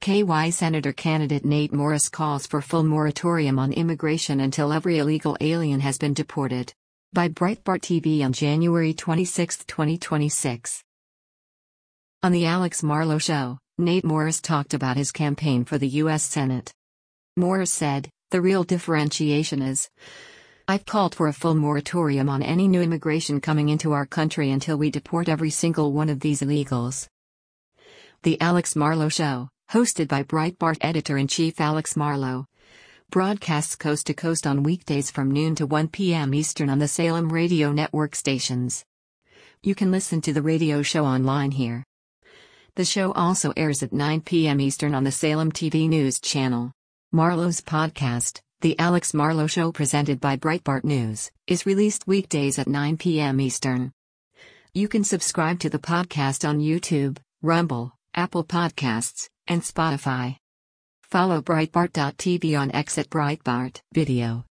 KY Senator candidate Nate Morris calls for full moratorium on immigration until every illegal alien has been deported. By Breitbart TV on January 26, 2026. On The Alex Marlow Show, Nate Morris talked about his campaign for the U.S. Senate. Morris said, "The real differentiation is, I've called for a full moratorium on any new immigration coming into our country until we deport every single one of these illegals." The Alex Marlow Show, hosted by Breitbart editor-in-chief Alex Marlow, broadcasts coast to coast on weekdays from noon to 1 p.m. Eastern on the Salem Radio Network stations. You can listen to the radio show online here. The show also airs at 9 p.m. Eastern on the Salem TV News channel. Marlow's podcast, The Alex Marlow Show presented by Breitbart News, is released weekdays at 9 p.m. Eastern. You can subscribe to the podcast on YouTube, Rumble, Apple Podcasts, and Spotify. Follow Breitbart.tv on X at Breitbart Video.